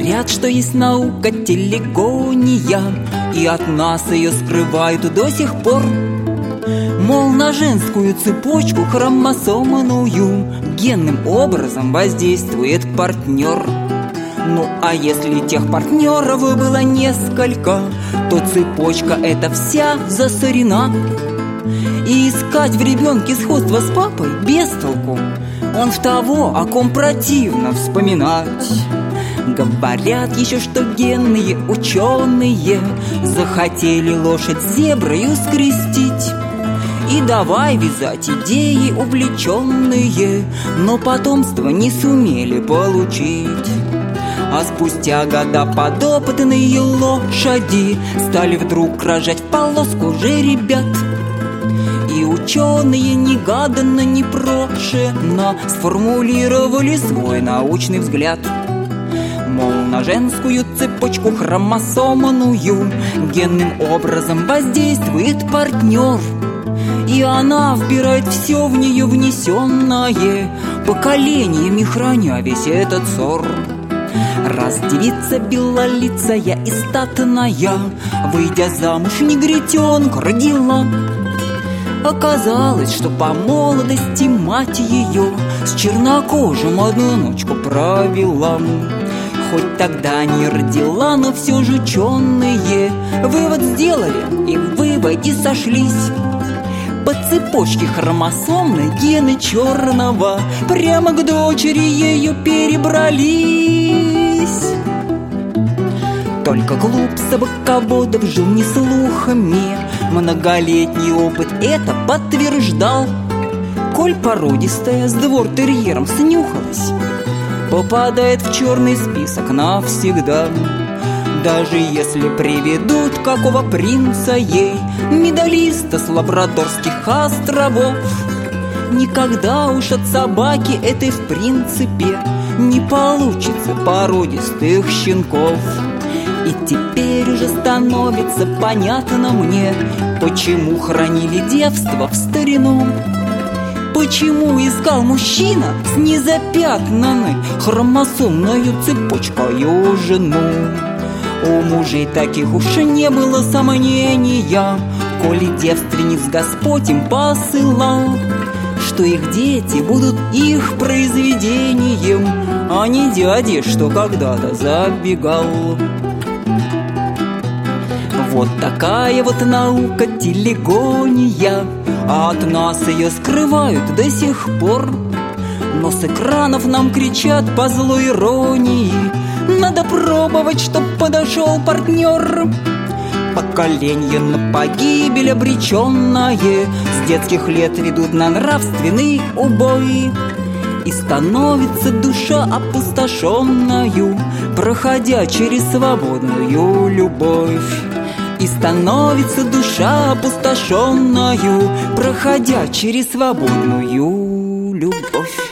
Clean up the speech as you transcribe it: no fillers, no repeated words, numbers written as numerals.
Говорят, что есть наука телегония, и от нас ее скрывают до сих пор. Мол, на женскую цепочку хромосомную генным образом воздействует партнер. Ну а если тех партнеров было несколько, то цепочка эта вся засорена. И искать в ребенке сходство с папой без толку. Он в того, о ком противно вспоминать. Говорят еще, что генные ученые захотели лошадь с зеброю скрестить. И давай вязать идеи увлеченные, но потомство не сумели получить. А спустя года подопытные лошади стали вдруг рожать в полоску жеребят. И ученые негаданно, непрошено сформулировали свой научный взгляд. Мол, на женскую цепочку хромосомную генным образом воздействует партнер. И она вбирает все в нее внесенное, поколениями храня весь этот ссор. Раз девица белолицая и статная, выйдя замуж, негритенка родила, оказалось, что по молодости мать ее с чернокожим одну ночку провела. Хоть тогда не родила, но все же ученые вывод сделали и в выводе сошлись. По цепочке хромосомной гены черного прямо к дочери ее перебрались. Только клуб собаководов жил не слухами, многолетний опыт это подтверждал. Коль породистая с двор-терьером снюхалась, попадает в черный список навсегда. Даже если приведут какого принца ей, медалиста с Лабрадорских островов, никогда уж от собаки этой в принципе не получится породистых щенков. И теперь уже становится понятно мне, почему хранили девство в старину. Почему искал мужчина с незапятнанной хромосомною цепочкою жену. У мужей таких уж не было сомнения, коли девственниц Господь им посылал, что их дети будут их произведением, а не дяди, что когда-то забегал. Вот такая вот наука телегония, а от нас ее скрывают до сих пор. Но с экранов нам кричат по злой иронии: надо пробовать, чтоб подошел партнер. Поколение на погибель обреченное с детских лет ведут на нравственный убой. И становится душа опустошенною, проходя через свободную любовь. И становится душа опустошенною, проходя через свободную любовь.